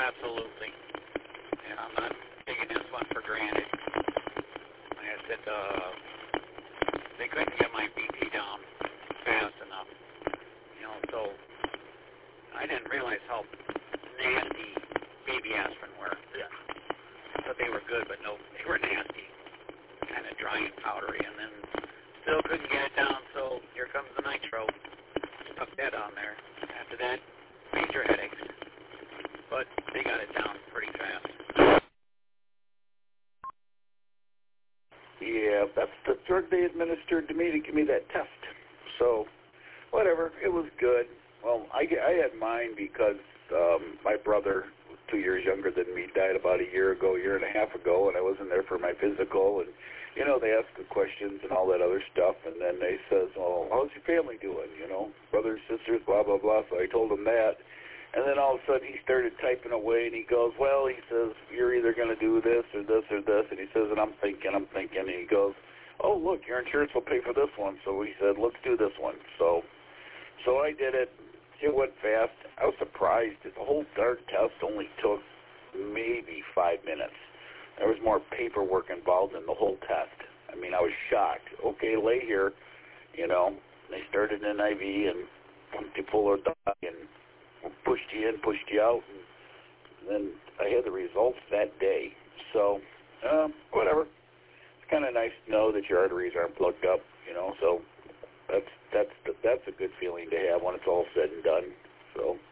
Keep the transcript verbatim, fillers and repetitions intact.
absolutely. And I'm not taking this one for granted. Like I said, uh, they couldn't get my B P down fast enough. You know, so I didn't realize how nasty baby aspirin were. Yeah. But they were good, but no, they were nasty. Kind of dry and powdery, and then still couldn't get it down, so here comes the nitro. Stuck that on there. After that, major headaches. But they got it down pretty fast. Yeah, that's the drug they administered to me to give me that test. So, whatever, it was good. Well, I, I had mine because um, my brother, two years younger than me, died about a year ago, year and a half ago, and I wasn't there for my physical, and, you know, they ask the questions and all that other stuff, and then they says, well, how's your family doing, you know, brothers, sisters, blah, blah, blah, so I told him that, and then all of a sudden he started typing away, and he goes, well, he says, you're either going to do this or this or this, and he says, and I'm thinking, I'm thinking, and he goes, oh, look, your insurance will pay for this one, so he said, let's do this one, so, so I did it. It went fast. I was surprised that the whole darn test only took maybe five minutes. There was more paperwork involved in the whole test. I mean, I was shocked. Okay, lay here, you know. They started an I V and pumped you full of dye and pushed you in, pushed you out, and then I had the results that day. So, uh, whatever. It's kind of nice to know that your arteries aren't plugged up, you know, so that's that's that's a good feeling to have when it's all said and done. So